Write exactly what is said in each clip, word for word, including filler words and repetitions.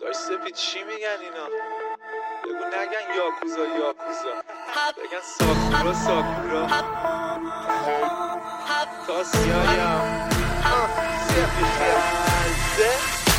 داشت سپید چی میگن اینا؟ بگو نگن یاکوزا یاکوزا، بگن ساکورا ساکورا. تا سیایم سپید خلزه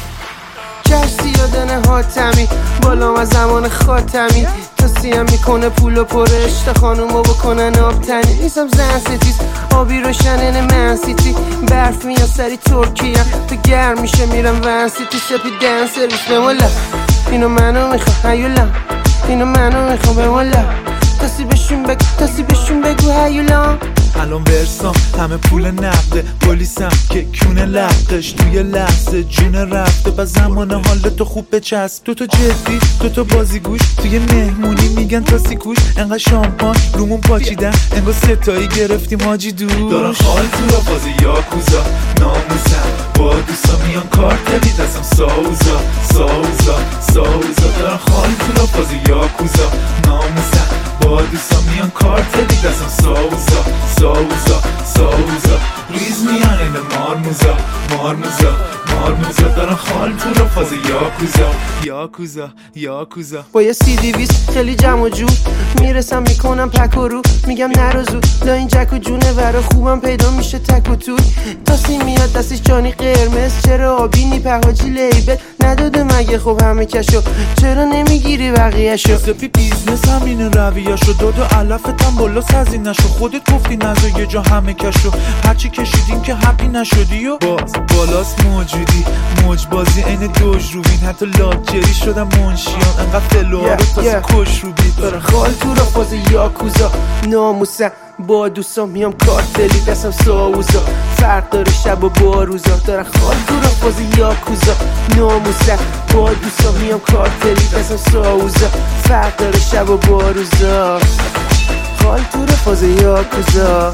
کشتی یادنه حاتمی بالام از زمان خاتمی تا سیم میکنه پول و پر اشت خانومو بکنن آبتنی. نیستم زن ستیز آبی روشنن من سیتی برف میان سری ترکیه تو گرم میشه میرم ون سیتی سپید دن سرویس بمولا اینو منو میخوام هیولا اینو منو میخوام بمولا تاسی بشون بگو تاسی بشون بگو هیولا. الان ورسام همه پول نقده پلیسم که کونه لقش توی لحظه جون رفته با زمان حالتو خوب بچسب. دوتا جدی دوتا بازیگوش توی مهمونی میگن تاسی کوش انقدر شامپان رومون پاچیدن انگار ستایی گرفتیم حاجی دوش. دارن خال تو را بازی یاکوزا ناموسم با دوستا میان کارتلی دستم ساوزا ساوزا ساوزا. دارن خال تو را بازی یاکوزا ناموسم با دوستا میان کارتلی دستم ساوزا ساوزا ساوزا. ریز میان این مارموزا مارموزا مارموزا. دارن خال تو را فاز یاکوزا یاکوزا یاکوزا. با یه سی دیویست خیلی جمع و جو میرسم میکنم پک و رو میگم نرو زود لا این جک و جونه ورا خوبم پیدا میشه تک و توی. تاسی میاد دستش جانی قرمز چرا آبی نی پهاجی لیبل نداده مگه خب همه کشو چرا نمیگیری بقیهشو. سپی بیزنس همینه رویه‌شو داد و علفتم بالا سزی نشو خودت گفتی نزا یه جا همه کشو هرچی کشیدیم که حقی نشدی و باز بالاست موجودی موج بازی این دوج رو بین حتی لاجری شدم منشیان انقدر فلوها رو تازه کش رو بید. داره خال تو را فاز یاکوزا ناموسم با دوستان میام کارتلی دستم ساوزا فرق داره شب و با روزا. داره خال تو را فاز یاکوزا ناموسم با دوستان میام کارتلی دستم ساوزا فرق داره شب و با روزا. خال تو را فاز یاکوزا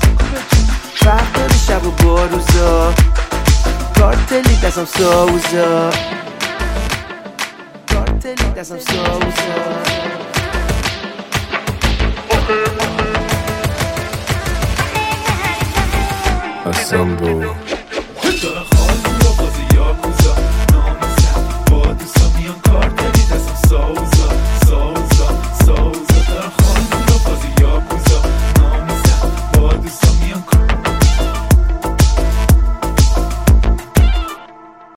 فرق داره شب و با روزا کارتلی دستم ساوزا کارتلی دستم ساوزا. Assemble.